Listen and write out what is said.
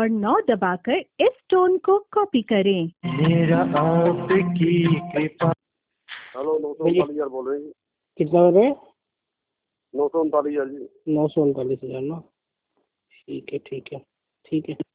और 9 दबाकर इस टोन को कॉपी करें। मेरा आपकी कृपा। हेलो 939,000 बोल रहे हैं। कितना बोल रहे हैं? 939,000 जी। 939,000 ना। ठीक है ठीक है ठीक है।